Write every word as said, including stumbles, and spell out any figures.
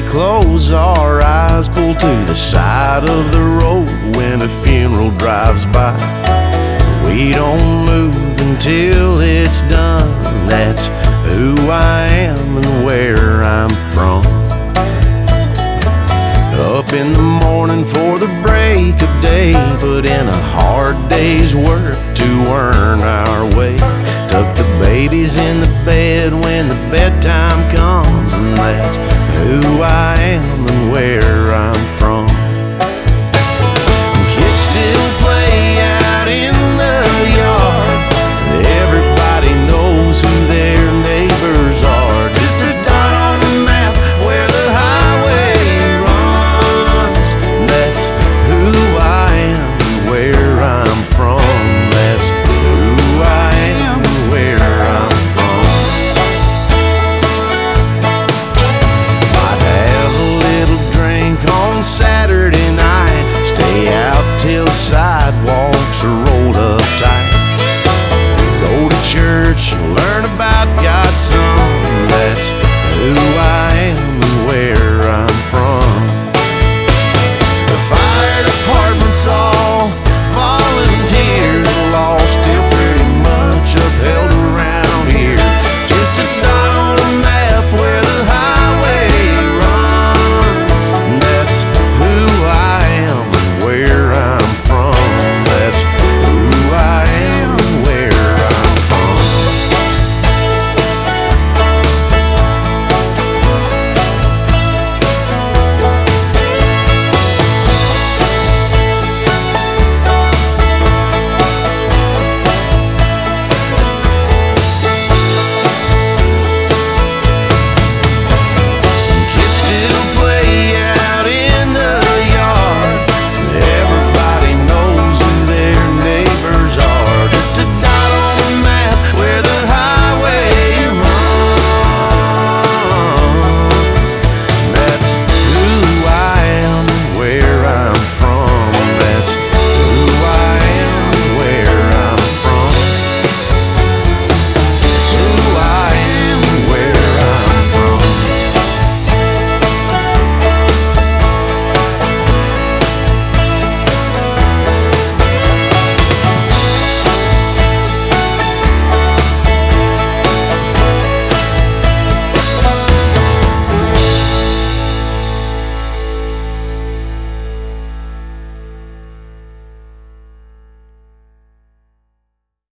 close our eyes, pull to the side of the road when a funeral drives by. We don't move until it's done. That's who I am and where I'm from. Up in the morning for the break of day, put in a hard day's work to earn our way. Tuck the babies in the bed when the bedtime comes, and that's who I am and where I'm from.